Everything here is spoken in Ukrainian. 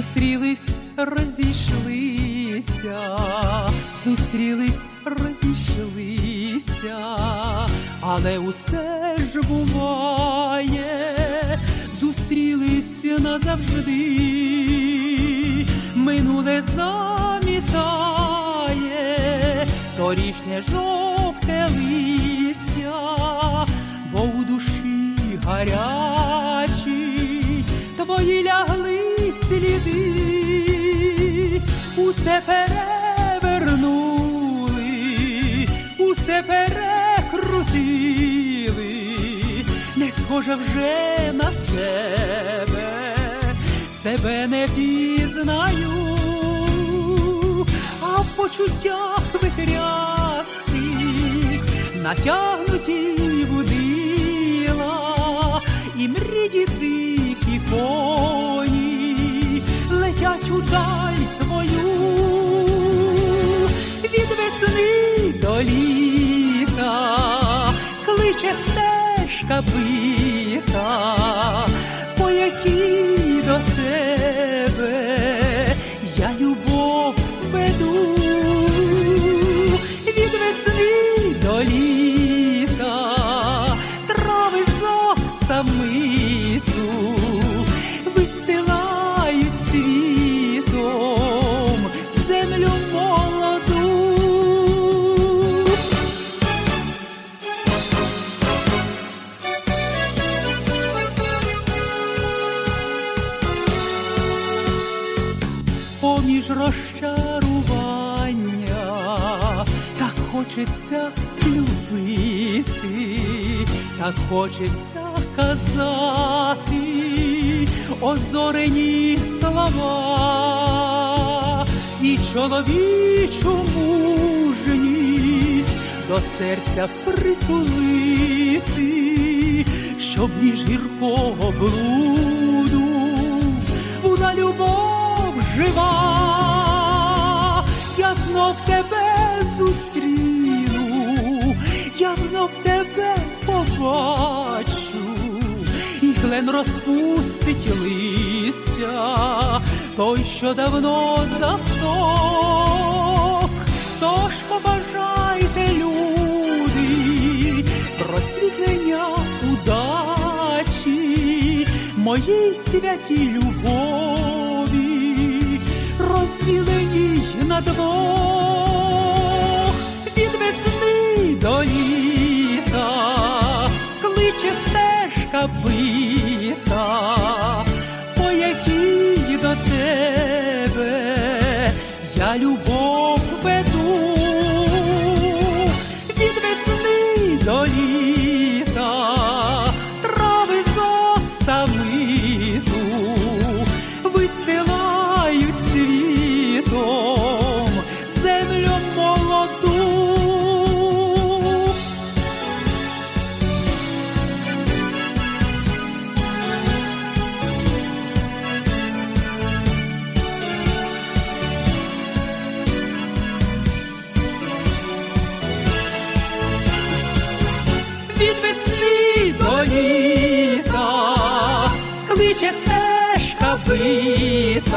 Зустрілись, розійшлися, зустрілись, розійшлися, але усе ж буває, зустрілись назавжди, минуле замітає торішнє жовте листя, бо у душі гарячі твої лягли сліди, усе перевернули, усе перекрутили, не схоже вже на себе, себе не пізнаю, а в почуттях вихрястих натягнуті вудила, і мрії дикі коні летять у даль твою. Від весни до літа кличе стежка бита, по якій до тебе я любов веду. Від весни до літа трави з оксамиту вистилають світом землю молоду. Поміж розчарування так хочеться любити, так хочеться казати озорені слова і чоловічу мужність до серця притулити, щоб ніж гіркого бруду була любов жива. Я знов тебе зустріну, я знов тебе побачу, і клен розпустить листя, той, що давно засох. Тож побажайте, люди, просвітлення удачі, моїй святій любові, розділеній на двох. Від весни до літа кличе стежка бита, по якій до тебе я любов веду. Від весни до літа трави з оксамиту вистилають світом землю молоду. Від весни до літа кличе стежка бита,